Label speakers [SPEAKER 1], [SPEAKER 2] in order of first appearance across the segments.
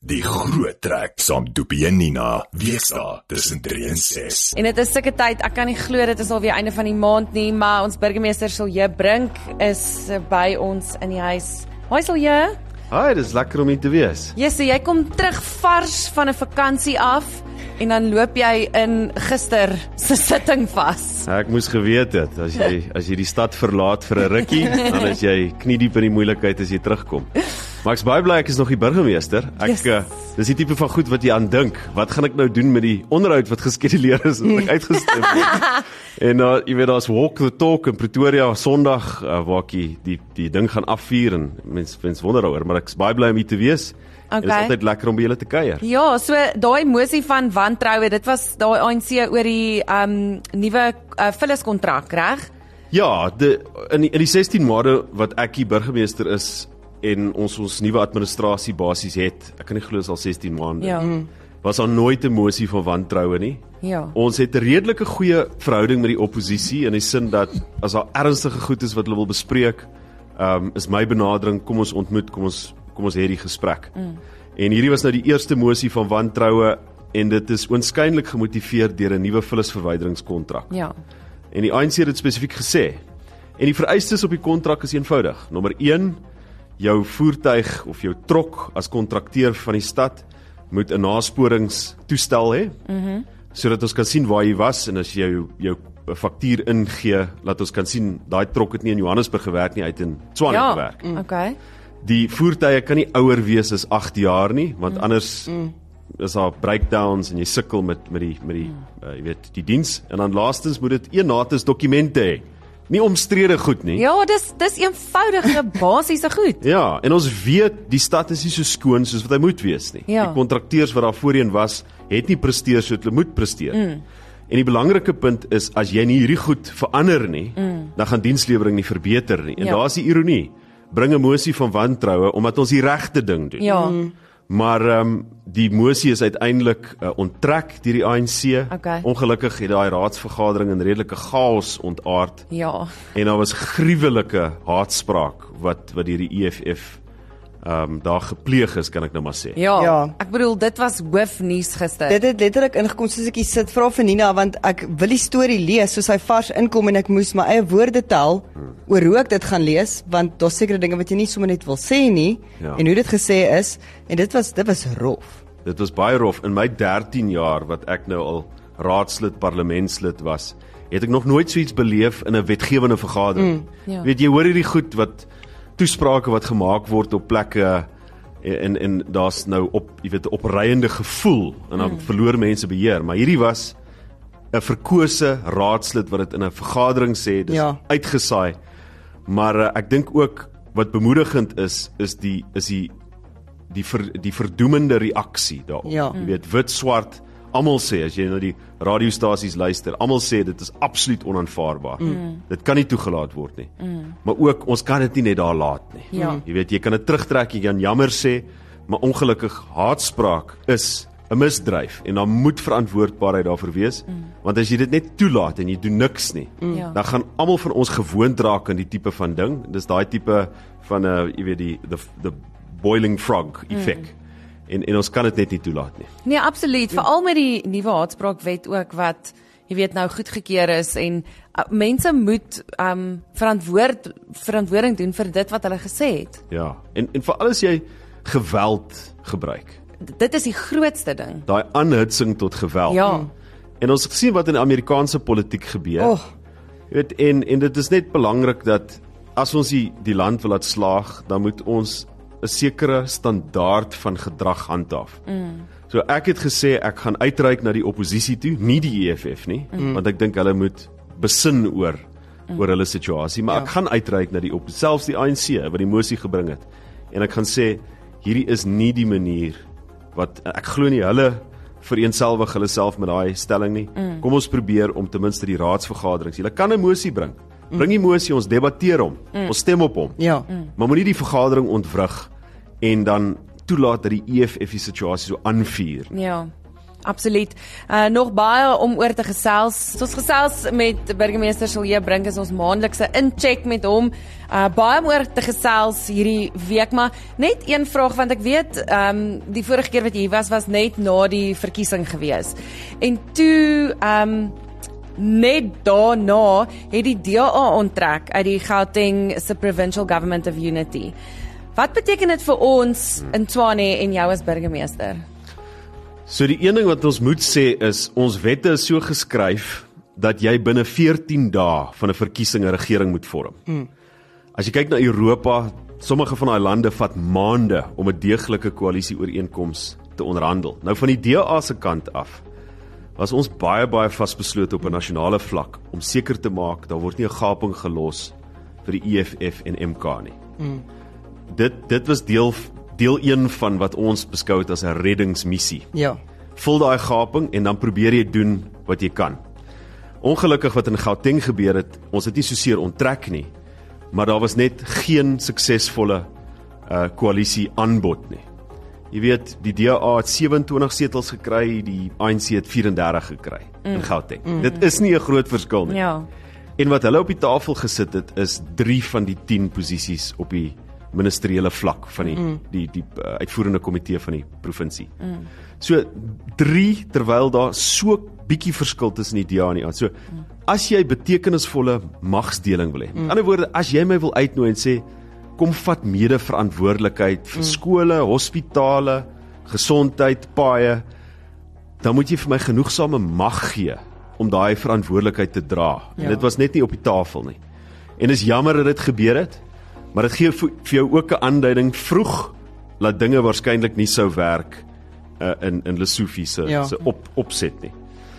[SPEAKER 1] Die groot trek saam Doopie en Nina, wees daar tussen 3 en 6.
[SPEAKER 2] En dit is sulke tyd, ek kan nie glo dit is alweer einde van die maand nie, maar ons burgemeester Silje Brink is by ons in die huis. Hoi Silje.
[SPEAKER 3] Hi, dis lekker om hier te wees.
[SPEAKER 2] Yes, so jy kom terug vars van 'n vakansie af en dan loop jy in gister se sitting vas.
[SPEAKER 3] Ek moes geweet het, as jy die stad verlaat vir 'n rukkie, dan is jy kniediep in die moeilikheid as jy terugkom. Maar ek's baie bly ek is nog die burgemeester. Dis die tipe van goed wat jy aan dink. Wat gaan ek nou doen met die onderhoud wat geskeduleer is en ek uitgestem word? En jy weet, daar's walk the talk in Pretoria Sondag waar ek die ding gaan afvier en mens wonder daaroor, maar ek's baie bly om hier te wees. Okay. En dit is altyd lekker om by julle te kuier.
[SPEAKER 2] Ja, so daai mosie van wantroue, dit was daai ANC oor die nuwe Phyllis kontrak, reg?
[SPEAKER 3] Ja, in die 16 maande wat ek hier burgemeester is en ons nuwe administrasie basies het, ek kan nie glo is al 16 maande.
[SPEAKER 2] Ja.
[SPEAKER 3] Was daar nooit 'n mosie van wantroue nie.
[SPEAKER 2] Ja.
[SPEAKER 3] Ons het 'n redelike goeie verhouding met die oppositie in die sin dat as daar ernstige goed is wat hulle wil bespreek, is my benadering, kom ons ontmoet, kom ons hê die gesprek. En hierdie was nou die eerste mosie van wantroue en dit is oënskynlik gemotiveer deur 'n nuwe vullisverwyderingskontrak.
[SPEAKER 2] Ja.
[SPEAKER 3] En die ANC het dit spesifiek gesê. En die vereistes op die kontrak is eenvoudig. Nommer 1, jou voertuig of jou trok as kontrakteur van die stad moet 'n nasporingstoestel hê, sodat ons kan sien waar jy was en as jy jou faktuur ingee, laat ons kan sien daai trok het nie in Johannesburg gewerk nie, uit in Tshwane gewerk.
[SPEAKER 2] Okay.
[SPEAKER 3] Die voertuie kan nie ouer wees as 8 jaar nie, want anders is daar breakdowns en jy sukkel met die jy weet, die diens. En dan laastens moet dit eenates dokumente hê. Nie omstrede goed nie.
[SPEAKER 2] Ja, dis eenvoudige basiese goed.
[SPEAKER 3] Ja, en ons weet die stad is nie so skoon soos wat hy moet wees nie.
[SPEAKER 2] Ja.
[SPEAKER 3] Die kontrakteurs wat daar voorheen was, het nie presteer soos hulle moet presteer. En die belangrike punt is, as jy nie hierdie goed verander nie, dan gaan dienslewering nie verbeter nie. En daar is die ironie. Bring 'n mosie van wantroue omdat ons die regte ding doen.
[SPEAKER 2] Ja.
[SPEAKER 3] Maar die mosie is uiteindelik onttrek deur die ANC.
[SPEAKER 2] Okay.
[SPEAKER 3] Ongelukkig het daai raadsvergadering in redelike chaos ontaard.
[SPEAKER 2] Ja.
[SPEAKER 3] En daar was gruwelike haatspraak wat deur die EFF daar gepleeg is, kan ek nou maar sê.
[SPEAKER 2] Ja. Ek bedoel, dit was hoofnuus gister.
[SPEAKER 4] Dit het letterlik ingekom soos ek hier sit, vra vir Nina, want ek wil die storie lees soos hy vars inkom en ek moes my eie woorde tel oor hoe ek dit gaan lees, want daar's sekere dinge wat jy nie sommer net wil sê nie, en hoe dit gesê is, en dit was rof.
[SPEAKER 3] Dit was baie rof. In my 13 jaar wat ek nou al raadslid, parlementslid was, het ek nog nooit so iets beleef in 'n wetgewende vergadering. Weet jy, hoor hierdie goed wat toesprake wat gemaak word op plekke en daar's nou jy weet, opreiende gevoel en dan verloor mense beheer, maar hierdie was 'n verkose raadslid wat dit in 'n vergadering sê, dis uitgesaai. Maar ek dink ook wat bemoedigend is die verdoemende reaksie daarop. Jy weet, wit, swart, almal sê, as jy na die radiostasies luister, almal sê dit is absoluut onaanvaarbaar. Dit kan nie toegelaat word nie. Maar ook, ons kan dit nie net daar laat nie. Jy weet, jy kan dit terugtrek, jy kan jammer sê, maar ongelukkig haatspraak is 'n misdryf en dan moet verantwoordbaarheid daarvoor wees, want as jy dit net toelaat en jy doen niks nie, dan gaan almal van ons gewoond raak aan die tipe van ding. Dis daai tipe van jy weet die boiling frog effek. En ons kan dit net nie toelaat nie.
[SPEAKER 2] Nee, absoluut. Veral met die nuwe haatspraakwet ook wat jy weet nou goedgekeur is en mense moet verantwoording doen vir dit wat hulle gesê het.
[SPEAKER 3] Ja. En veral as jy geweld gebruik.
[SPEAKER 2] Dit is die grootste ding.
[SPEAKER 3] Daai aanhitsing tot geweld.
[SPEAKER 2] Ja.
[SPEAKER 3] En ons sien wat in die Amerikaanse politiek gebeur. Jy weet, en dit is net belangrik dat as ons die land wil laat slaag, dan moet ons 'n sekere standaard van gedrag handhaaf. So ek het gesê ek gaan uitreik na die oppositie toe, nie die EFF nie, want ek dink hulle moet besin oor hulle situasie, maar ek gaan uitreik na selfs die ANC wat die mosie gebring het. En ek gaan sê hierdie is nie die manier wat ek glo nie hulle vereenselwig hulle self met daai stelling nie. Kom ons probeer om ten minste die raadsvergaderings. Julle kan 'n mosie bring. Bring die mosie, ons debatteer hom. Ons stem op hom. Maar moenie die vergadering ontwrig en dan toelaat dat die EFF die situasie so aanvuur.
[SPEAKER 2] Ja. Absoluut. Nog baie om oor te gesels. Ons gesels met burgemeester Silje Brink, is ons maandelikse incheck met hom. Baie om oor te gesels hierdie week, maar net een vraag, want ek weet, die vorige keer wat jy hier was net na die verkiesing gewees. En toe, net daarna het die DA onttrek uit die Gauteng se Provincial Government of Unity. Wat beteken dit vir ons in Tshwane en jou as burgemeester?
[SPEAKER 3] So die een ding wat ons moet sê is, ons wette is so geskryf, dat jy binne 14 dae van 'n verkiesing 'n regering moet vorm. As jy kyk na Europa, sommige van daai lande vat maande om 'n deeglike koalisieooreenkoms te onderhandel. Nou van die DA se kant af, was ons baie vasbeslote op 'n nasionale vlak, om seker te maak, daar word nie 'n gaping gelos vir die EFF en MK nie. Dit was deel 1 van wat ons beskou het as 'n reddingsmissie.
[SPEAKER 4] Ja.
[SPEAKER 3] Vul daai gaping en dan probeer jy doen wat jy kan. Ongelukkig wat in Gauteng gebeur het, ons het nie so seer onttrek nie, maar daar was net geen suksesvolle koalisie aanbod nie. Jy weet, die DA het 27 setels gekry, die ANC het 34 gekry in Gauteng. Dit is nie 'n groot verskil nie.
[SPEAKER 2] Ja.
[SPEAKER 3] En wat hulle op die tafel gesit het, is 3 van die 10 posisies op die ministeriële vlak van die uitvoerende komitee van die provinsie. So 3, terwyl daar so bietjie verskil tussen die DA en die ANC. So as jy betekenisvolle magsdeling wil hê. In ander woorde, as jy my wil uitnooi en sê, kom vat mede-verantwoordelikheid vir skole, hospitale, gesondheid, paaie, dan moet jy vir my genoegsame mag gee om daai verantwoordelikheid te dra. Ja. En dit was net nie op die tafel nie. En is jammer dat dit gebeur het, maar dit gee vir jou ook 'n aanduiding vroeg dat dinge waarskynlik nie sou werk in Lesofie se opset nie.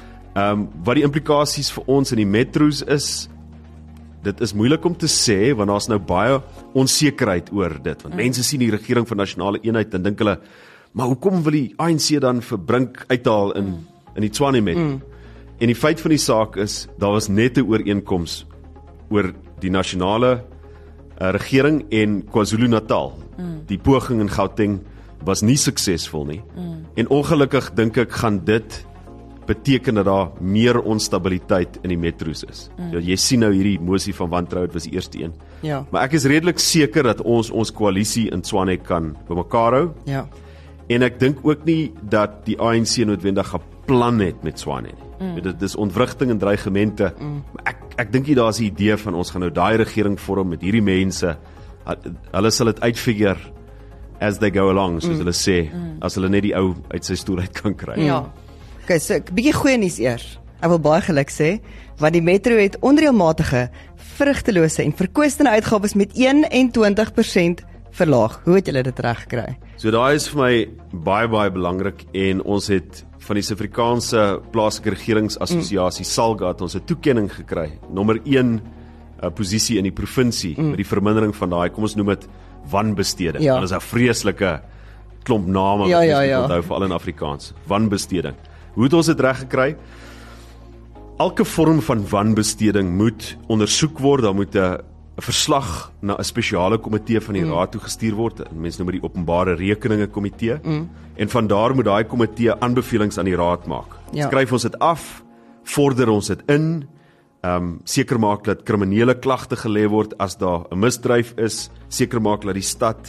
[SPEAKER 3] Wat die implikasies vir ons in die metros is, dit is moeilik om te sê, want daar's nou baie onsekerheid oor dit, want mense sien die regering van nasionale eenheid en dink hulle, maar hoekom wil die ANC dan vir Brink uithaal in die Tshwane metro? En die feit van die saak is, daar was net 'n ooreenkoms oor die nasionale regering en KwaZulu-Natal. Die poging in Gauteng was nie suksesvol nie. En ongelukkig dink ek gaan dit beteken dat daar meer onstabiliteit in die metros is. So, jy sien nou hierdie mosie van wantroue, was die eerste een.
[SPEAKER 4] Ja.
[SPEAKER 3] Maar ek is redelik seker dat ons koalisie in Tshwane kan bymekaar hou.
[SPEAKER 4] Ja.
[SPEAKER 3] En ek dink ook nie dat die ANC noodwendig 'n plan het met Tshwane nie. Dit is ontwrigting en dreigemente. Maar ek dink nie daar's 'n idee van ons gaan nou daai regering vorm met hierdie mense. Hulle sal dit uitfigure as they go along, soos hulle sê, as hulle net die ou uit sy stoel uit kan kry.
[SPEAKER 4] Ja. Okay, so 'n bietjie goeie nuus eers. Ek wil baie geluk sê, want die metro het onreëlmatige, vrugtelose en verkwistende uitgawes met 21% verlaag. Hoe het julle dit reg gekry?
[SPEAKER 3] So daai is vir my baie belangrik, en ons het van die Suid-Afrikaanse plaaslike regeringsassosiasie SALGA het ons 'n toekenning gekry. Nommer 1 posisie in die provinsie met die vermindering van daai, kom ons noem dit wanbesteding.
[SPEAKER 4] Ja.
[SPEAKER 3] Dit is 'n vreeslike klomp name
[SPEAKER 4] Ja,
[SPEAKER 3] wat
[SPEAKER 4] ja,
[SPEAKER 3] ons
[SPEAKER 4] ja.
[SPEAKER 3] moet onthou, veral in Afrikaans. Wanbesteding. Hoe het ons dit reg gekry? Elke vorm van wanbesteding moet ondersoek word, daar moet 'n verslag na 'n spesiale komitee van die raad toe gestuur word. Mense noem dit die openbare rekeninge komitee. En van daar moet daai komitee aanbevelings aan die raad maak.
[SPEAKER 4] Ja.
[SPEAKER 3] Skryf ons dit af, vorder ons dit in, seker maak dat kriminele klagte gelê word as daar 'n misdryf is, seker maak dat die stad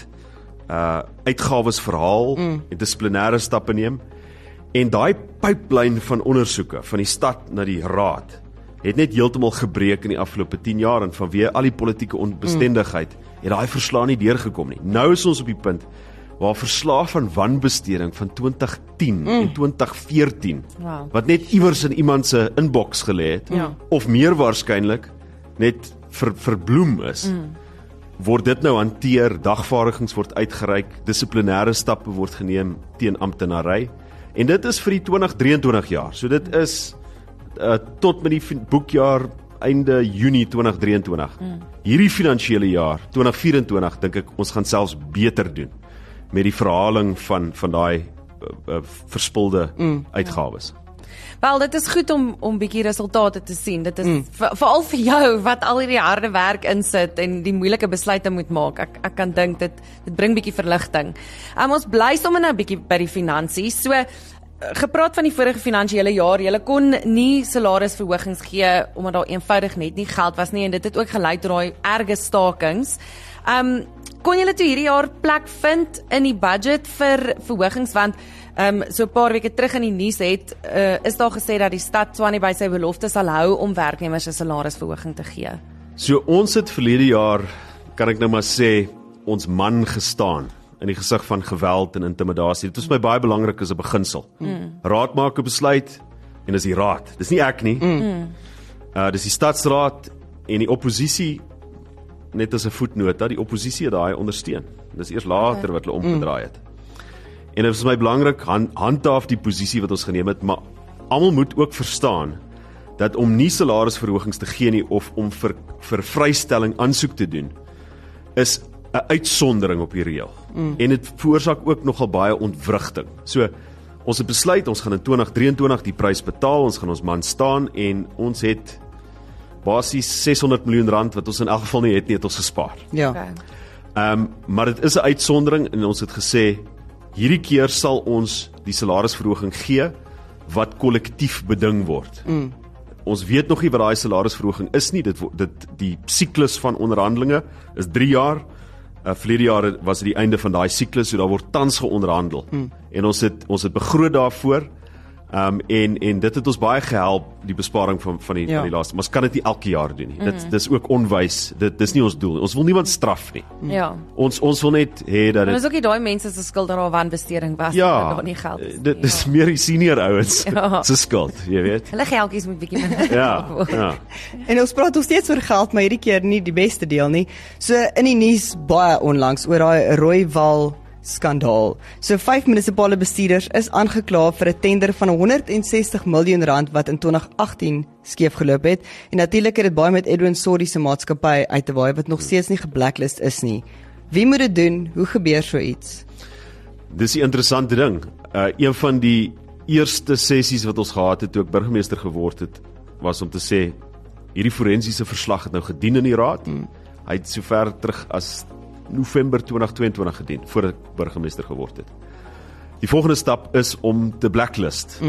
[SPEAKER 3] uitgawes verhaal en dissiplinêre stappe neem. En daai pipeline van ondersoeke van die stad na die raad het net heeltemal gebreek in die afgelope 10 jaar, en vanweë al die politieke onbestendigheid het daai verslae nie deurgekom nie. Nou is ons op die punt waar verslae van wanbesteding van 2010 en 2014 wat net iewers in iemand se inbox gelê het, of meer waarskynlik net verbloem is, word dit nou hanteer, dagvaardigings word uitgereik, dissiplinêre stappe word geneem teen amptenary, en dit is vir die 2023 jaar. So dit is tot met die boekjaar einde Junie 2023. Hierdie finansiële jaar 2024 dink ek ons gaan selfs beter doen met die verhaling van daai verspilde uitgawes.
[SPEAKER 2] Wel, dit is goed om bietjie resultate te sien. Dit is veral vir jou wat al hierdie harde werk insit en die moeilike besluite moet maak. Ek kan dink dit bring bietjie verligting. Ons bly sommer nou bietjie by die finansies. So gepraat van die vorige finansiële jaar, julle kon nie salarisverhogings gee omdat daar eenvoudig net nie geld was nie en dit het ook gelei tot daai erge stakings. Kon julle toe hierdie jaar plek vind in die budget vir verhogings want so 'n paar weke terug in die nuus is daar gesê dat die stad Tshwane by sy belofte sal hou om werknemers 'n salarisverhoging te gee.
[SPEAKER 3] So ons het verlede jaar, kan ek nou maar sê, ons man gestaan in die gesig van geweld en intimidasie. Dit is my baie belangrik as 'n beginsel. Raad maak 'n besluit en dis die raad. Dis nie ek nie. Dis die stadsraad en die oppositie, net as 'n voetnota, die oppositie het daai ondersteun. Dis eers later wat hulle omgedraai het. En dit is my belangrik, handhaaf die posisie wat ons geneem het, maar almal moet ook verstaan dat om nie salarisverhogings te gee nie of om vir vrystelling aansoek te doen, is 'n uitsondering op die reël. En dit veroorsaak ook nogal baie ontwrigting. So, ons het besluit, ons gaan in 2023 die prys betaal, ons gaan ons man staan en ons het basies R600 miljoen wat ons in elk geval nie het ons gespaar.
[SPEAKER 4] Ja.
[SPEAKER 2] Okay.
[SPEAKER 3] Maar dit is 'n uitsondering en ons het gesê, hierdie keer sal ons die salarisverhoging gee wat kollektief beding word. Ons weet nog nie wat daai salarisverhoging is nie. Die siklus van onderhandelinge is 3 jaar. Verlede jaar was dit die einde van daai siklus, so daar word tans geonderhandel. En ons het begroot daarvoor. En dit het ons baie gehelp, die besparing van die laaste. Maar ons kan dit nie elke jaar doen nie. Dis ook onwys. Dis nie ons doel. ons wil niemand straf nie.
[SPEAKER 2] Ja.
[SPEAKER 3] Ons wil net hê dat
[SPEAKER 2] dit is ook nie daai mense se skuld dat daar wanbesteding was,
[SPEAKER 3] ja,
[SPEAKER 2] dat daar nie geld is nie.
[SPEAKER 3] Dis meer die senior ouens se skuld, jy weet.
[SPEAKER 2] Hulle geldjies moet bietjie minder.
[SPEAKER 3] Ja.
[SPEAKER 4] En ons praat nog steeds oor geld, maar hierdie keer nie die beste deel nie. So in die nuus baie onlangs oor daai Rooiwal skandaal. So 5 munisipale bestuurders is aangekla vir 'n tender van R160 miljoen wat in 2018 skeef geloop het. En natuurlik het dit baie met Edwin Soddy se maatskappy uit te waai wat nog steeds nie geblacklist is nie. Wie moet dit doen? Hoe gebeur so iets?
[SPEAKER 3] Dis 'n interessante ding. Een van die eerste sessies wat ons gehad het toe ek burgemeester geword het, was om te sê hierdie forensiese verslag het nou gedien in die raad. Hy het sover terug as November 2022 gedien, voor ek burgemeester geword het. Die volgende stap is om te blacklist,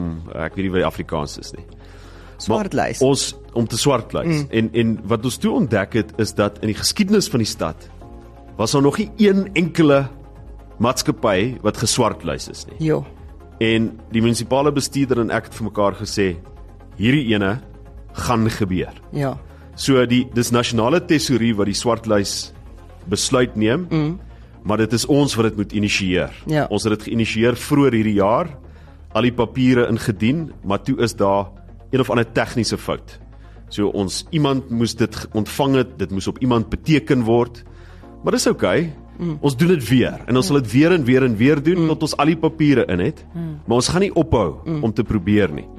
[SPEAKER 3] ek weet nie wat die Afrikaans is nie.
[SPEAKER 4] Swartlys.
[SPEAKER 3] Om te swartlys. En wat ons toe ontdek het, is dat in die geskiedenis van die stad, was daar nog nie een enkele maatskappy wat geswartlys is nie.
[SPEAKER 4] Jo.
[SPEAKER 3] En die munisipale bestuurder en ek het vir mekaar gesê, hierdie ene gaan gebeur.
[SPEAKER 4] Ja.
[SPEAKER 3] So dis nasionale tesourie wat die swartlys besluit neem, maar dit is ons wat dit moet initieer.
[SPEAKER 4] Ja.
[SPEAKER 3] Ons het dit geïnisieer vroeër hierdie jaar, al die papiere ingedien, maar toe is daar een of ander tegniese fout. So iemand moes dit ontvang het, dit moes op iemand beteken word, maar dis okay. Ons doen dit weer, en ons sal dit weer en weer en weer doen, tot ons al die papiere in het, maar ons gaan nie ophou om te probeer nie.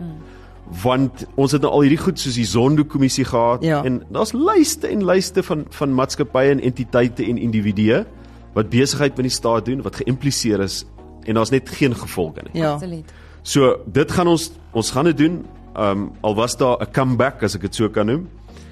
[SPEAKER 3] Want ons het nou al hierdie goed soos die Zondo-kommissie gehad, en daar's lyste en lyste van maatskappye en entiteite en individue wat besigheid met die staat doen, wat geïmpliseer is, en daar's net geen gevolge nie.
[SPEAKER 4] Ja.
[SPEAKER 2] Absoluut.
[SPEAKER 3] So, dit gaan ons gaan dit doen, al was daar 'n comeback, as ek dit so kan noem,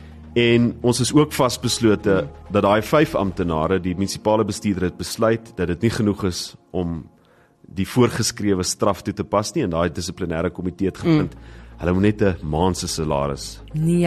[SPEAKER 3] en ons is ook vasbeslote dat daai 5 amptenare, die munisipale bestuurder het besluit, dat dit nie genoeg is om die voorgeskrewe straf toe te pas nie, en daai dissiplinêre komitee het gevind, hulle moet net 'n maand se salaris.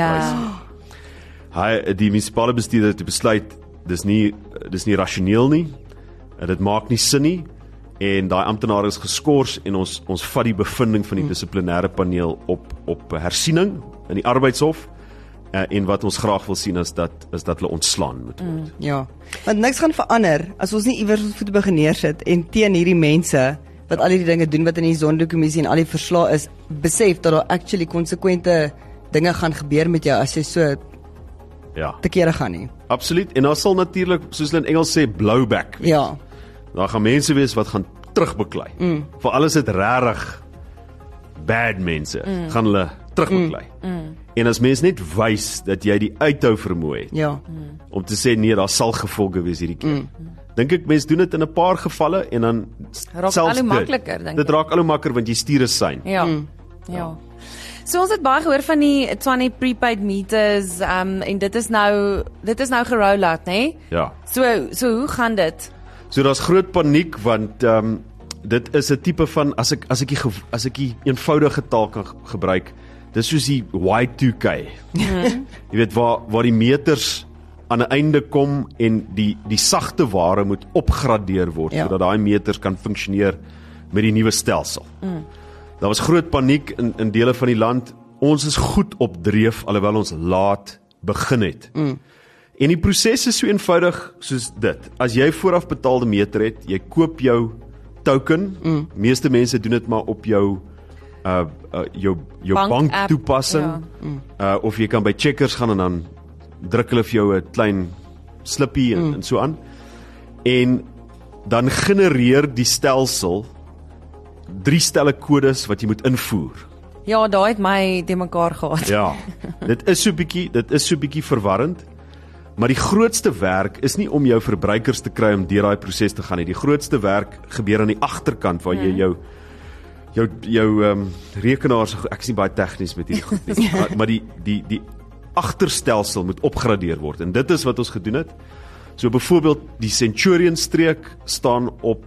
[SPEAKER 3] Die munisipale bestuurder het besluit, dis nie rasioneel nie, dit maak nie sin nie, en daai amptenaar is geskort, en ons vat die bevinding van die dissiplinêre paneel op hersiening in die arbeidshof, en wat ons graag wil sien is dat hulle ontslaan moet word.
[SPEAKER 4] Ja, want niks gaan verander as ons nie iewers ons voete begin neersit en teen hierdie mense wat al die dinge doen wat in die Zondo-kommissie en al die verslae is, besef dat daar actually konsekwente dinge gaan gebeur met jou as jy so te kere gaan nie.
[SPEAKER 3] Absoluut, en daar sal natuurlik, soos hulle in Engels sê, blowback wees.
[SPEAKER 4] Ja.
[SPEAKER 3] Daar gaan mense wees wat gaan terugbeklei. Vir alles het regtig bad mense, gaan hulle terugbeklei. En as mens net wys dat jy die uithou vermoë het, om te sê nee, daar sal gevolge wees hierdie keer. Dink ek mense doen dit in 'n paar gevalle en dan
[SPEAKER 2] raak al hoe makliker, dink ek.
[SPEAKER 3] Dit raak al hoe makliker want jy stuur 'n sein.
[SPEAKER 2] Ja. So ons het baie gehoor van die Tshwane prepaid meters, en dit is nou geroll out, né?
[SPEAKER 3] Ja.
[SPEAKER 2] So hoe gaan dit?
[SPEAKER 3] So daar's groot paniek want dit is 'n tipe van as ek die eenvoudige taal kan gebruik, dis soos die Y2K. Jy weet waar die meters aan 'n einde kom en die sagte ware moet opgradeer word sodat daai meters kan funksioneer met die nuwe stelsel. Daar was groot paniek in dele van die land. Ons is goed op dreef alhoewel ons laat begin het. En die proses is so eenvoudig soos dit. As jy vooraf betaalde meter het, jy koop jou token. Meeste mense doen dit maar op jou bank toepassing. Of jy kan by Checkers gaan en dan druk hulle vir jou 'n klein slippie en so aan. En dan genereer die stelsel 3 stelle kodes wat jy moet invoer.
[SPEAKER 2] Ja, daai het my de mekaar gehad.
[SPEAKER 3] Ja. Dit is so bietjie verwarrend. Maar die grootste werk is nie om jou verbruikers te kry om deur daai proses te gaan nie. Die grootste werk gebeur aan die agterkant waar jy jou rekenaars, ek is nie baie tegnies met hierdie goed nie, maar die agterstelsel moet opgradeer word en dit is wat ons gedoen het. So byvoorbeeld die Centurion streek staan op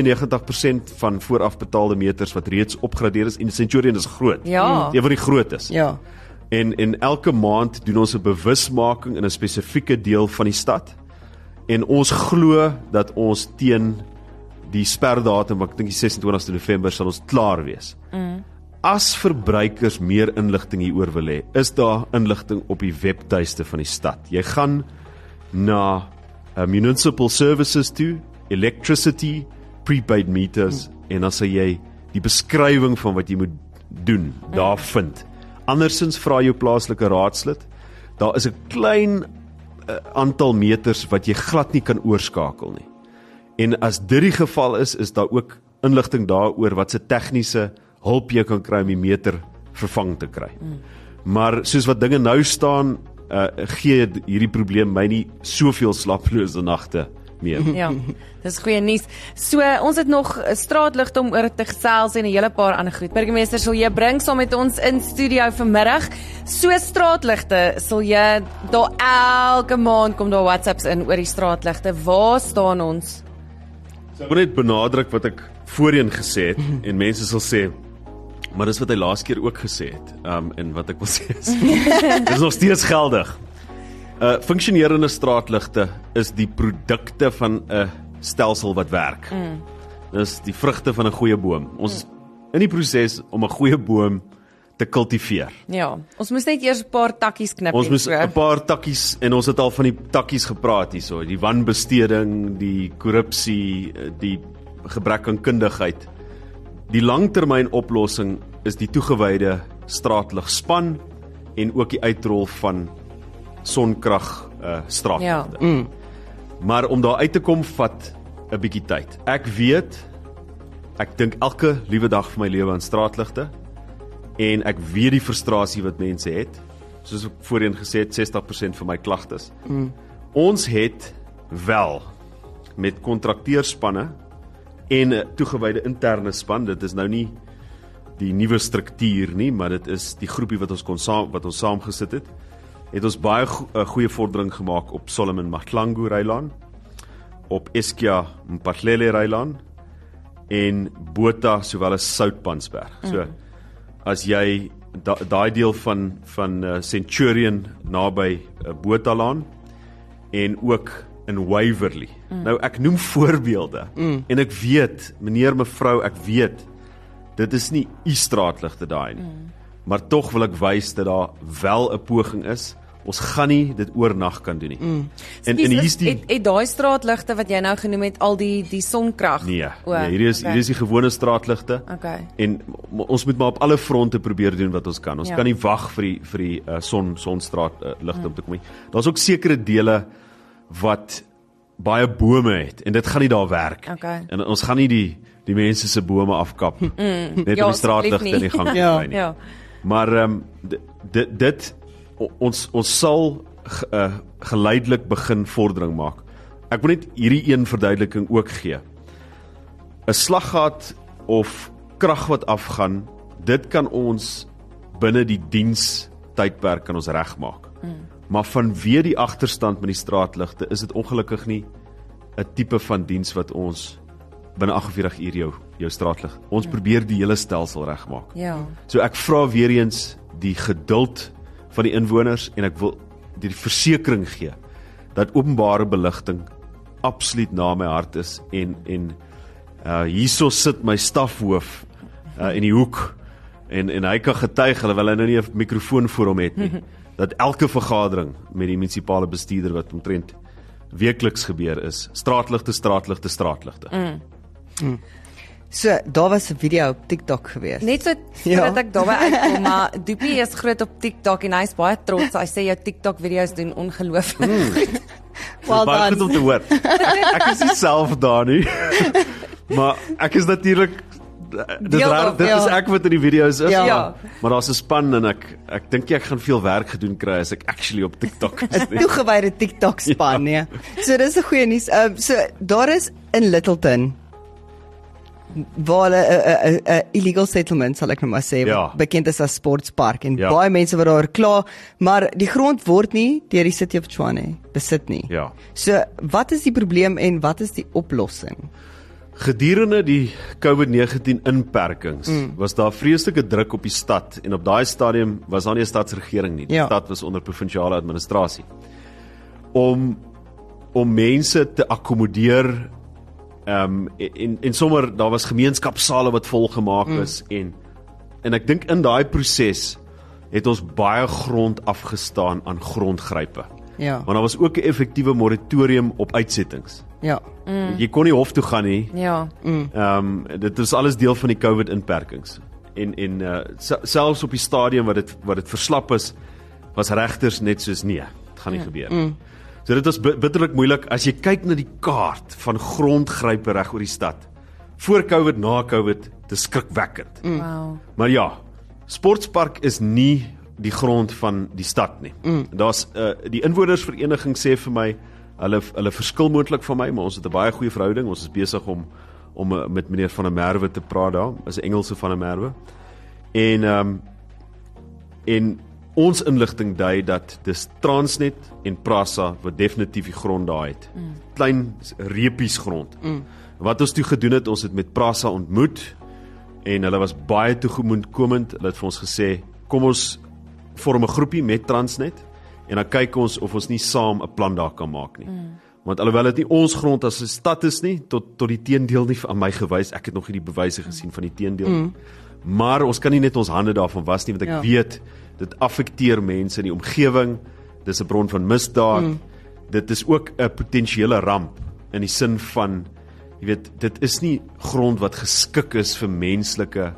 [SPEAKER 3] 92% van voorafbetaalde meters wat reeds opgradeer is en die Centurion is groot.
[SPEAKER 2] Ja.
[SPEAKER 3] Een van die groot is.
[SPEAKER 4] Ja.
[SPEAKER 3] En elke maand doen ons 'n bewusmaking in 'n spesifieke deel van die stad. En ons glo dat ons teen die sperdatum, ek dink die 26ste November sal ons klaar wees. As verbruikers meer inligting hieroor wil hê, is daar inligting op die webtuiste van die stad. Jy gaan na municipal services toe, electricity, prepaid meters, en dan sal jy die beskrywing van wat jy moet doen daar vind. Andersins vra jou plaaslike raadslid, daar is 'n klein aantal meters wat jy glad nie kan oorskakel nie. En as dit die geval is daar ook inligting daaroor wat se tegniese hulp jy kan kry om die meter vervang te kry. Maar soos wat dinge nou staan, gee hierdie probleem my nie soveel slapelose nagte meer.
[SPEAKER 2] Ja, dis goeie nuus. So, ons het nog straatligte om oor te gesels en 'n hele paar ander goed. Burgemeester Silje bring saam met ons in studio vanmiddag. So straatligte, Silje, daar elke maand kom daar WhatsApps in oor die straatligte. Waar staan ons?
[SPEAKER 3] So, ek wil net benadruk wat ek voorheen gesê het en mense sal sê, maar dis wat hy laas keer ook gesê het. En wat ek wil sê is nog steeds geldig. Funksionerende straatligte is die produkte van 'n stelsel wat werk. Dis die vrugte van 'n goeie boom. Ons is in die proses om 'n goeie boom te kultiveer.
[SPEAKER 2] Ja, ons moes net eers 'n paar takkies knip.
[SPEAKER 3] Ons moes 'n paar takkies, en ons het al van die takkies gepraat hierso, die wanbesteding, die korrupsie, die gebrek aan kundigheid. Die langtermyn oplossing is die toegewyde straatligspan en ook die uitrol van sonkrag straatligte.
[SPEAKER 2] Ja.
[SPEAKER 3] Maar om daar uit te kom vat 'n bietjie tyd. Ek dink elke liewe dag van my lewe aan straatligte en ek weet die frustrasie wat mense het. Soos ek voorheen gesê het, 60% van my klagtes. Ons het wel met kontrakteurspanne en 'n toegewyde interne span, dit is nou nie die nuwe struktuur nie, maar dit is die groepie wat ons saamgesit het ons baie goeie vordering gemaak op Solomon Mahlangu Rylaan, op Eskia Mpatlele Rylaan en Botha sowel as Soutpansberg. So as jy daai deel van Centurion naby Bothalaan en ook in Waverley. Nou ek noem voorbeelde en ek weet, meneer, mevrou, ek weet dit is nie u straatligte daai nie. Maar tog wil ek wys dat daar wel 'n poging is. Ons gaan nie dit oornag kan doen nie. En hier's die
[SPEAKER 2] het daai straatligte wat jy nou genoem het al die sonkrag.
[SPEAKER 3] Nee, hier is die gewone straatligte.
[SPEAKER 2] Okay.
[SPEAKER 3] En ons moet maar op alle fronte probeer doen wat ons kan. Ons kan nie wag vir die sonstraatligte om te kom nie. Daar's ook sekere dele wat baie bome het en dit gaan nie daar werk.
[SPEAKER 2] Okay.
[SPEAKER 3] En ons gaan nie die mense se bome afkap net om die straatligte in die gang te kry nie.
[SPEAKER 2] Ja.
[SPEAKER 3] Maar ons sal geleidelik begin vordering maak. Ek wil net hierdie een verduideliking ook gee. 'n Slaggat of krag wat afgaan, dit kan ons binne die dienstydperk kan ons regmaak. Maar vanweë die agterstand met die straatligte is dit ongelukkig nie 'n tipe van diens wat ons binne 48 uur jou straatlig. Ons probeer die hele stelsel regmaak.
[SPEAKER 2] Ja.
[SPEAKER 3] So ek vra weer eens die geduld van die inwoners en ek wil die versekering gee dat openbare beligting absoluut na my hart is en hierso sit my stafhoof in die hoek en hy kan getuig alhoewel hy nou nie 'n mikrofoon voor hom het nie dat elke vergadering met die munisipale bestuurder wat omtrent weekliks gebeur is straatligte.
[SPEAKER 4] So, daar was 'n video op TikTok gewees.
[SPEAKER 2] Net so voordat ek daarby uitkom, maar Doopie is groot op TikTok en hy's baie trots. Hy sê jou TikTok video's doen ongelooflik goed.
[SPEAKER 4] Well
[SPEAKER 3] baie goed om te hoor. Ek is nie self daar nie. Maar ek is natuurlik dit is ek wat in die video's is.
[SPEAKER 4] Ja.
[SPEAKER 3] Maar daar's 'n span en ek dink ek gaan veel werk gedoen kry as ek actually op TikTok is.
[SPEAKER 4] 'n toegewyde TikTok span, ja. So dis 'n goeie nuus. So daar is in Littleton waar 'n illegal settlement sal ek nou maar sê, bekend is as Sportspark en baie mense wat daar kla, maar die grond word nie deur die City of Tshwane besit nie.
[SPEAKER 3] Ja.
[SPEAKER 4] So wat is die probleem en wat is die oplossing?
[SPEAKER 3] Gedurende die COVID-19 inperkings was daar vreeslike druk op die stad en op daai stadium was daar nie 'n stadsregering nie. Die stad was onder provinsiale administrasie. Om mense te akkommodeer en sommer daar was gemeenskapsale wat volgemaak is en ek dink in daai proses het ons baie grond afgestaan aan grondgrype.
[SPEAKER 4] Ja.
[SPEAKER 3] Maar daar was ook 'n effektiewe moratorium op uitsettings.
[SPEAKER 4] Ja.
[SPEAKER 3] Jy kon nie hof toe gaan nie.
[SPEAKER 2] Ja.
[SPEAKER 3] Dit is alles deel van die COVID-inperkings. En selfs op die stadium wat dit verslap is, was regters net soos nee, dit gaan nie gebeur. So dit is bitterlik moeilik as jy kyk na die kaart van grondgrype reg oor die stad. Voor COVID, na COVID, dis skrikwekkend.
[SPEAKER 2] Wow.
[SPEAKER 3] Maar ja, Sportspark is nie die grond van die stad nie. Daar's die inwonersvereniging sê vir my hulle verskil moontlik van my, maar ons het 'n baie goeie verhouding. Ons is besig om met meneer Van der Merwe te praat daar, is 'n Engelse Van der Merwe. En ons inligting dui dat dis Transnet en Prasa wat definitief die grond daar het. Klein reepies grond. Wat ons toe gedoen het, ons het met Prasa ontmoet en hulle was baie toegemoetkomend. Hulle het vir ons gesê, kom ons vorm 'n groepie met Transnet en dan kyk ons of ons nie saam 'n plan daar kan maak nie. Want alhoewel dit nie ons grond as 'n stad is nie, tot die teendeel nie aan my gewys. Ek het nog nie die bewyse gesien van die teendeel nie. Maar ons kan nie net ons hande daarvan was nie, want ek weet dit affekteer mense in die omgewing. Dis 'n bron van misdaad. Dit is ook 'n potensiële ramp in die sin van jy weet, dit is nie grond wat geskik is vir menslike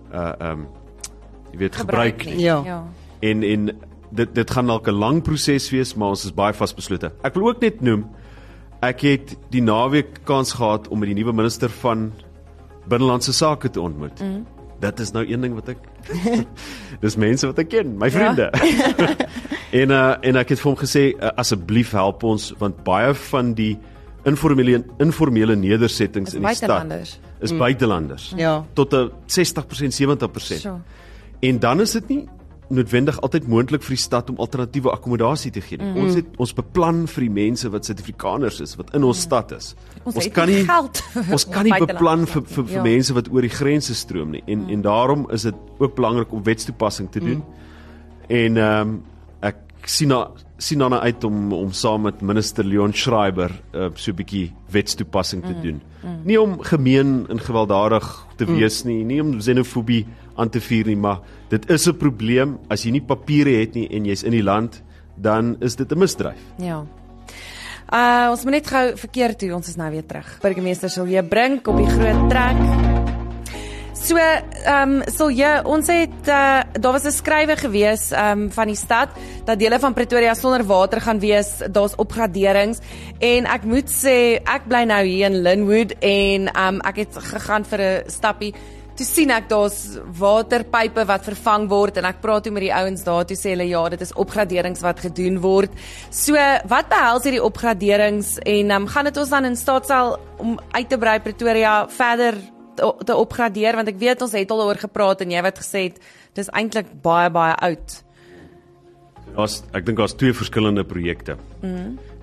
[SPEAKER 3] jy weet gebruik nie.
[SPEAKER 4] Ja.
[SPEAKER 3] En dit gaan dalk 'n lang proses wees, maar ons is baie vasbeslote. Ek wil ook net noem, ek het die naweek kans gehad om met die nuwe minister van Binnelandse Sake te ontmoet. Dit is nou een ding wat ek dis mense wat ek ken, my vriende. En ek het vir hom gesê asseblief help ons, want baie van die informele nedersettings in die stad is buitelanders.
[SPEAKER 4] Ja.
[SPEAKER 3] Tot 'n 60%, 70%.
[SPEAKER 2] Sure.
[SPEAKER 3] En dan is dit nie noodwendig altyd moontlik vir die stad om alternatiewe akkommodasie te gee nie. Ons beplan vir die mense wat Suid-Afrikaners is, wat in ons stad is. Ons kan nie
[SPEAKER 2] geld
[SPEAKER 3] ons kan nie beplan vir mense wat oor die grense stroom nie. En daarom is dit ook belangrik om wetstoepassing te doen. En ek sien daarna uit om saam met minister Leon Schreiber so 'n bietjie wetstoepassing te doen. Nie om gemeen en gewelddadig te wees nie om xenofobie aan te vier nie, maar dit is 'n probleem. As jy nie papiere het nie en jy's in die land, dan is dit 'n misdryf.
[SPEAKER 2] Ja. Ons moet net gou verkeer toe, ons is nou weer terug. Burgemeester Silje Brink op die groot trek. So, Silje, ons het, daar was 'n skrywe gewees van die stad, dat dele van Pretoria sonder water gaan wees, daar's opgraderings, en ek moet sê, ek bly nou hier in Linwood, en ek het gegaan vir 'n stappie, toe sien ek daar's waterpype wat vervang word, en ek praat toe met die ouens daar, toe sê hulle, ja, dit is opgraderings wat gedoen word. So, wat behels hierdie opgraderings, en gaan dit ons dan in staat stel om uit te brei Pretoria verder te opgradeer, want ek weet ons het al oor gepraat en jy wat gesê het, dis eintlik baie oud.
[SPEAKER 3] Ek dink daar's twee verskillende projekte.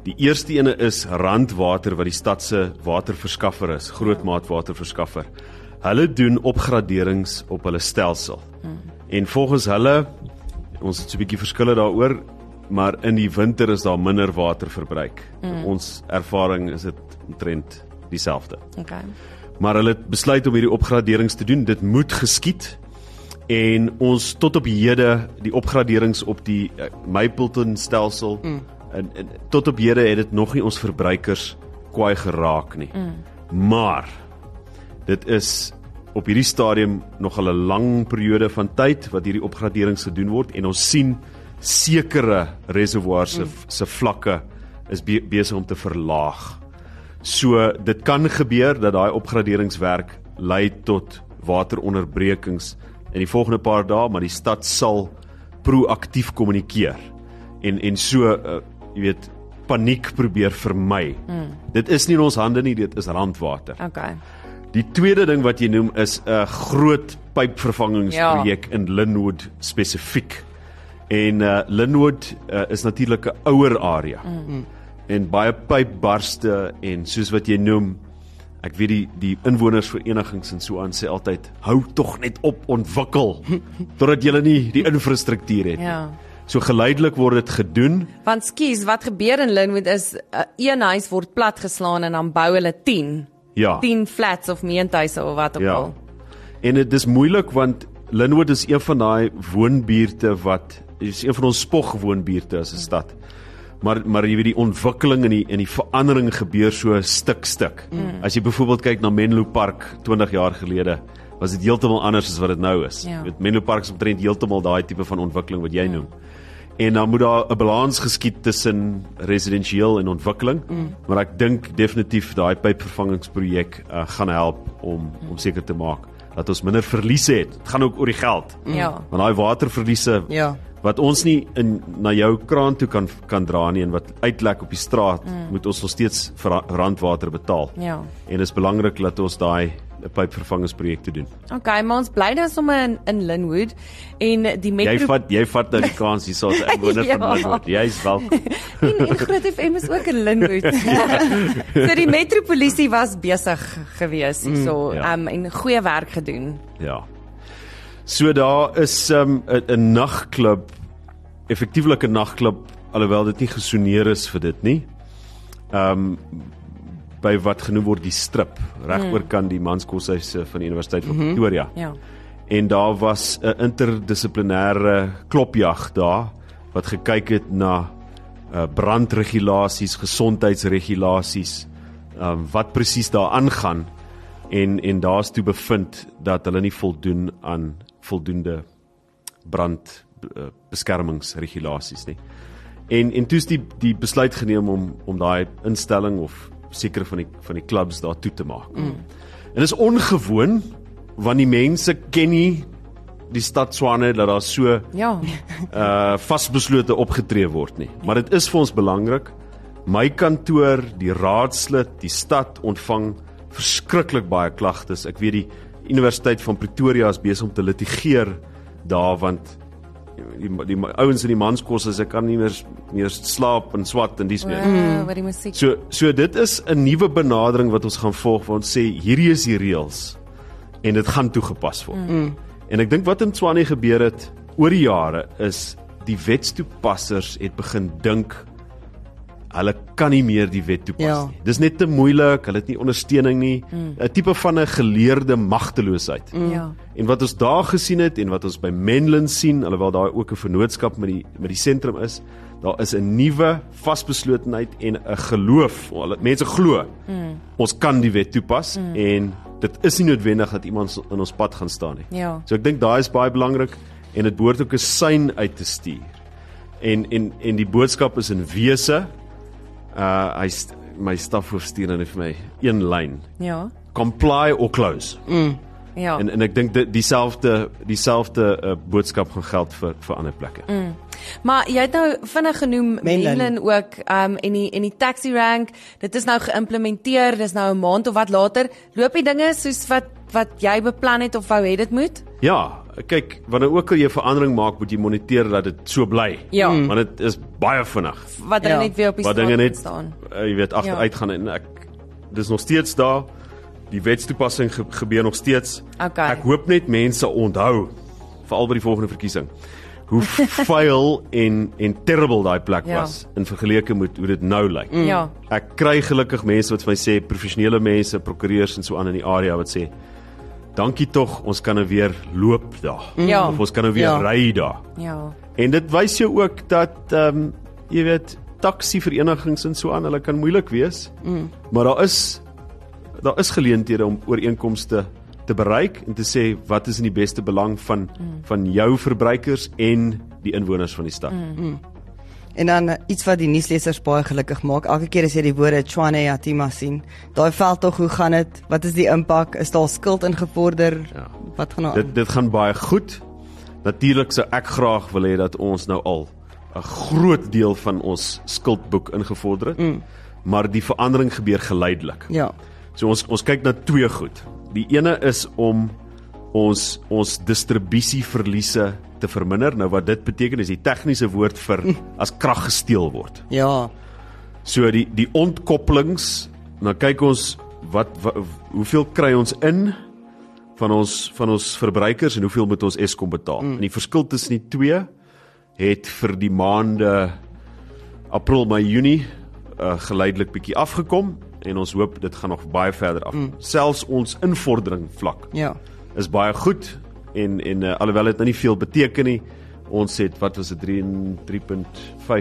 [SPEAKER 3] Die eerste ene is Randwater wat die stad se waterverskaffer is, grootmaat waterverskaffer. Hulle doen opgraderings op hulle stelsel. En volgens hulle, ons het so 'n bietjie verskille daaroor, maar in die winter is daar minder waterverbruik. Ons ervaring is dit omtrent dieselfde.
[SPEAKER 2] Okay.
[SPEAKER 3] Maar hulle het besluit om hierdie opgraderings te doen. Dit moet geskied. En ons tot op hede die opgraderings op die Mapleton stelsel en tot op hede het dit nog nie ons verbruikers kwaai geraak nie. Maar dit is op hierdie stadium nog 'n lang periode van tyd wat hierdie opgraderings gedoen word en ons sien sekere reservoirs se vlakke is besig om te verlaag. So dit kan gebeur dat daai opgraderingswerk lei tot wateronderbrekings in die volgende paar dae, maar die stad sal proaktief kommunikeer en so jy weet paniek probeer vermy. Dit is nie in ons hande nie, dit is Randwater.
[SPEAKER 2] Okay.
[SPEAKER 3] Die tweede ding wat jy noem is 'n groot pypvervangingsprojek in Lynnwood spesifiek. En Lynnwood is natuurlik 'n ouer area. En baie pypbarste en soos wat jy noem, ek weet die inwonersverenigings en so aan sê altyd, hou tog net op ontwikkel totdat jy nie die infrastruktuur het nie.
[SPEAKER 2] Ja.
[SPEAKER 3] So geleidelik word dit gedoen.
[SPEAKER 2] Want skies, wat gebeur in Lynnwood is een huis word platgeslaan en dan bou hulle 10.
[SPEAKER 3] Ja.
[SPEAKER 2] 10 flats of meentuise of wat ook al.
[SPEAKER 3] En dit is moeilik want Lynnwood is een van daai woonbuurte wat is een van ons spogwoonbuurte as 'n stad. Maar jy weet die ontwikkeling en die verandering gebeur so stuk. As jy byvoorbeeld kyk na Menlo Park 20 jaar gelede, was dit heeltemal anders as wat dit nou is.
[SPEAKER 2] Ja.
[SPEAKER 3] Met Menlo Park is omtrent heeltemal daai tipe van ontwikkeling wat jy noem. En dan moet daar 'n balans geskied tussen residensieel en ontwikkeling, maar ek dink definitief daai pypvervangingsprojek gaan help om seker te maak dat ons minder verliese het. Dit gaan ook oor die geld.
[SPEAKER 2] Ja.
[SPEAKER 3] Want daai waterverliese wat ons nie na jou kraan toe kan dra nie en wat uitlek op die straat, moet ons nog steeds vir Randwater betaal.
[SPEAKER 2] Ja.
[SPEAKER 3] En dit is belangrik dat ons daai pypvervangingsprojekte doen.
[SPEAKER 2] Okay, maar ons bly nou sommer in Lynnwood en die metro
[SPEAKER 3] Jy vat nou die kans hier so as 'n inwoner van Lynnwood. Jy's welkom.
[SPEAKER 2] en Groot FM is ook in Lynnwood. So die metropolisie was besig gewees hierso en goeie werk gedoen.
[SPEAKER 3] Ja. So daar is 'n nagklub, effektiewelik 'n nagklub, alhoewel dit nie gesoneer is vir dit nie. By wat genoem word die Strip, regoor kan die manskoshuise van die Universiteit van Pretoria.
[SPEAKER 2] Ja.
[SPEAKER 3] En daar was 'n interdissiplinêre klopjag daar wat gekyk het na brandregulasies, gesondheidsregulasies, wat presies daar aangaan en daar's toe bevind dat hulle nie voldoen aan voldoende brandbeskermingsregulasies nie. En toe is die besluit geneem om daai instelling of sekere van die clubs daar toe te maak. En dit is ongewoon want die mense ken nie die stad Tshwane dat daar so vasbeslote opgetree word nie. Maar dit is vir ons belangrik. My kantoor, die raadslid, die stad ontvang verskriklik baie klagtes. Ek weet die Universiteit van Pretoria is besig om te litigeer daar want die ouens in die manskosse, ek kan nie meer slaap en swat en dies meer.
[SPEAKER 2] Wat die musiek.
[SPEAKER 3] So dit is 'n nuwe benadering wat ons gaan volg, waar ons sê hierdie is die reëls en dit gaan toegepas word. En ek dink wat in Tshwane gebeur het oor die jare is die wetstoepassers het begin dink hulle kan nie meer die wet toepas nie. Dis net te moeilik, hulle het nie ondersteuning nie. 'n Tipe van 'n geleerde magteloosheid. En wat ons daar gesien het en wat ons by Menlyn sien, alhoewel daar ook 'n vennootskap met die sentrum is, daar is 'n nuwe vasbeslotenheid en 'n geloof. Mense glo ons kan die wet toepas en dit is nie noodwendig dat iemand in ons pad gaan staan nie. So ek dink daai is baie belangrik en dit behoort ook 'n sein uit te stuur. En die boodskap is in wese my stafhoof stuur dan vir my een lyn. Comply or close. En ek dink dieselfde boodskap gaan geld vir ander plekke.
[SPEAKER 2] Maar jy het nou vinnig genoem Menlyn ook en die taxi rank, dit is nou geïmplementeer, dis nou 'n maand of wat later. Loop die dinge soos wat jy beplan het of wou hê dit moet?
[SPEAKER 3] Ja, kyk, wanneer ook al jy verandering maak, moet jy moniteer dat dit so bly.
[SPEAKER 2] Ja.
[SPEAKER 3] Want dit is baie vinnig.
[SPEAKER 2] Wat dinge net weer op die
[SPEAKER 3] Wat dinge
[SPEAKER 2] straat
[SPEAKER 3] net,
[SPEAKER 2] staan.
[SPEAKER 3] jy weet, agteruit gaan en dis nog steeds daar. Die wetstoepassing gebeur nog steeds.
[SPEAKER 2] Okay.
[SPEAKER 3] Ek hoop net mense onthou, veral by die volgende verkiesing, hoe vuil en terrible daai plek was in vergeleke met hoe dit nou lyk.
[SPEAKER 2] Ja.
[SPEAKER 3] Ek kry gelukkig mense wat vir my sê, professionele mense, prokureurs en so aan in die area wat sê, dankie tog, ons kan nou weer loop daar.
[SPEAKER 2] Ja.
[SPEAKER 3] Of ons kan nou weer ry daar.
[SPEAKER 2] Ja.
[SPEAKER 3] En dit wys jou ook dat jy weet, taxi-verenigings en so aan, hulle kan moeilik wees. Maar daar is geleenthede om ooreenkomste te bereik en te sê wat is in die beste belang van jou verbruikers en die inwoners van die stad.
[SPEAKER 4] En dan iets wat die nuuslesers baie gelukkig maak. Elke keer as jy die woorde Tshwane Yatima sien, daai veldtog, hoe gaan dit? Wat is die impak? Is daar skuld ingevorder?
[SPEAKER 3] Ja.
[SPEAKER 4] Wat gaan nou?
[SPEAKER 3] Dit gaan baie goed. Natuurlik sou ek graag wil hê dat ons nou al 'n groot deel van ons skuldboek ingevorder het. Maar die verandering gebeur geleidelik.
[SPEAKER 4] Ja.
[SPEAKER 3] So ons kyk na twee goed. Die ene is om ons distribusieverliese te verminder. Nou wat dit beteken is die tegniese woord vir as krag gesteel word.
[SPEAKER 4] Ja.
[SPEAKER 3] So die ontkopplings, nou kyk ons hoeveel kry ons in van ons verbruikers en hoeveel moet ons Eskom betaal. En die verskil tussen die twee het vir die maande April, Mei, Junie geleidelik bietjie afgekom en ons hoop dit gaan nog baie verder af. Selfs ons invordering vlak is baie goed en alhoewel dit nou nie veel beteken nie, ons het, wat was dit, 3.5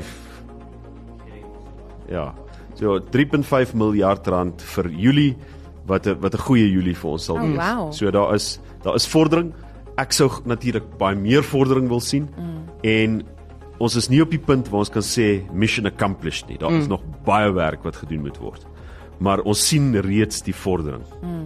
[SPEAKER 3] ja, so 3.5 miljard rand vir Julie, wat 'n goeie Julie vir ons sal wees.
[SPEAKER 2] Wow.
[SPEAKER 3] So daar is vordering. Ek sou natuurlik baie meer vordering wil sien en ons is nie op die punt waar ons kan sê mission accomplished nie. Daar is nog baie werk wat gedoen moet word. Maar ons sien reeds die vordering.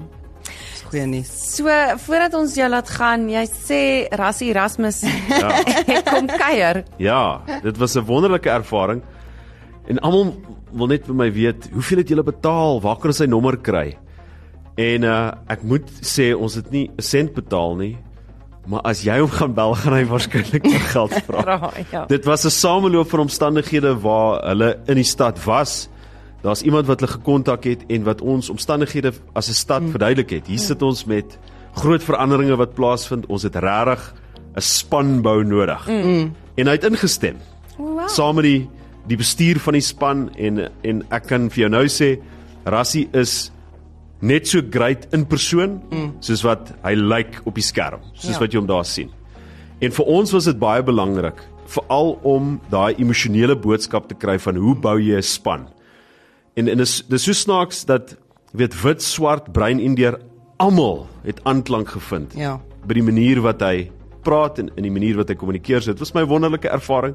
[SPEAKER 4] Goeie nuus.
[SPEAKER 2] So, voordat ons jou laat gaan, jy sê Rassie Erasmus kom kuier.
[SPEAKER 3] Ja, dit was 'n wonderlike ervaring. En almal wil net vir my weet, hoeveel het julle betaal? Waar kan ons sy nommer kry? En ek moet sê ons het nie 'n sent betaal nie, maar as jy hom gaan bel, gaan hy waarskynlik geld vra.
[SPEAKER 2] Ja.
[SPEAKER 3] Dit was 'n sameloop van omstandighede waar hulle in die stad was. Daar's iemand wat hulle gekontak het en wat ons omstandighede as 'n stad verduidelik het. Hier sit ons met groot veranderinge wat plaasvind. Ons het regtig 'n spanbou nodig. En hy het ingestem.
[SPEAKER 2] Wow.
[SPEAKER 3] Saam met die bestuur van die span en ek kan vir jou nou sê Rassie is net so great in persoon soos wat hy lyk op die skerm, soos wat jy hom daar sien. En vir ons was dit baie belangrik, veral om daai emosionele boodskap te kry van hoe bou jy 'n span. En dis so snaaks dat wit, swart, bruin, Indiër, almal het aanklank gevind by die manier wat hy praat en in die manier wat hy kommunikeer. So dit was my wonderlike ervaring.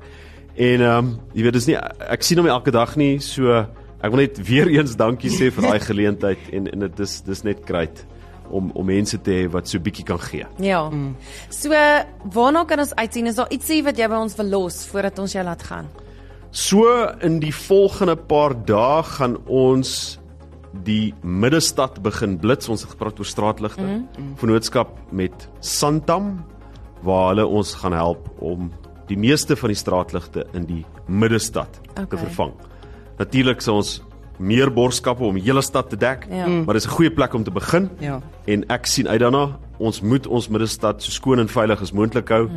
[SPEAKER 3] En jy weet, dis nie, ek sien hom elke dag nie, so ek wil net weer eens dankie sê vir daai geleentheid en dit dis net great om mense te hê wat so bietjie kan gee.
[SPEAKER 2] Ja. So, waarna kan ons uitsien? Is daar ietsie wat jy by ons wil los voordat ons jou laat gaan?
[SPEAKER 3] So in die volgende paar dae gaan ons die middestad begin blits. Ons het gepraat oor straatligte. Vennootskap met Santam, waar hulle ons gaan help om die meeste van die straatligte in die middestad te vervang. Natuurlik sal ons meer borgskappe om die hele stad te dek, maar dit is 'n goeie plek om te begin. En ek sien uit daarna, ons moet ons middestad so skoon en veilig as moontlik hou.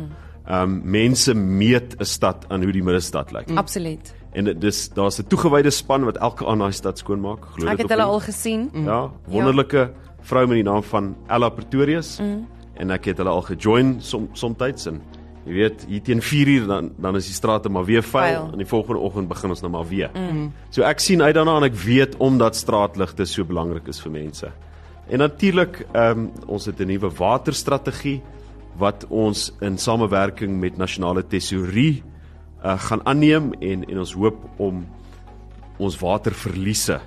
[SPEAKER 3] Mense meet 'n stad aan hoe die middestad lyk.
[SPEAKER 2] Absoluut.
[SPEAKER 3] En daar's 'n toegewyde span wat elke aand daai stad skoonmaak, glo dit.
[SPEAKER 2] Ek het hulle al gesien.
[SPEAKER 3] Ja, wonderlike vrou met die naam van Ella Pretorius. En ek het hulle al gejoin somtyds en jy weet, hier teen 4:00 dan is die strate maar weer vuil en die volgende oggend begin ons nou maar weer. So ek sien uit daarna en ek weet omdat straatligte so belangrik is vir mense. En natuurlik ons het 'n nuwe waterstrategie wat ons in samewerking met Nasionale Tesourie gaan aanneem en ons hoop om ons waterverliese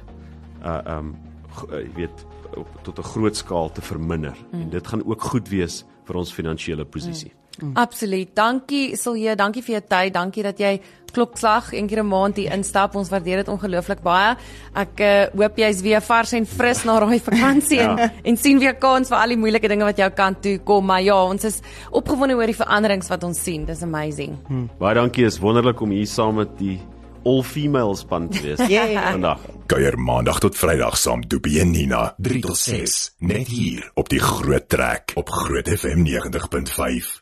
[SPEAKER 3] jy weet tot 'n groot skaal te verminder. En dit gaan ook goed wees vir ons finansiële posisie.
[SPEAKER 2] Absoluut. Dankie Silje, dankie vir jou tyd, dankie dat jy klokslag een keer 'n maand hier instap. Ons waardeer dit ongelooflik baie. Ek hoop jy's weer vars en fris na daai vakansie en sien weer kans vir al die moeilike dinge wat jou kant toe kom. Maar ja, ons is opgewonde oor die veranderings wat ons sien. Dis amazing.
[SPEAKER 3] Baie dankie, is wonderlik om hier saam met die all-female span te wees vandag.
[SPEAKER 1] Kuier maandag tot Vrydag saam Doopie en Nina 3 tot 6 net hier op die Groot Trek op Groot FM 90.5.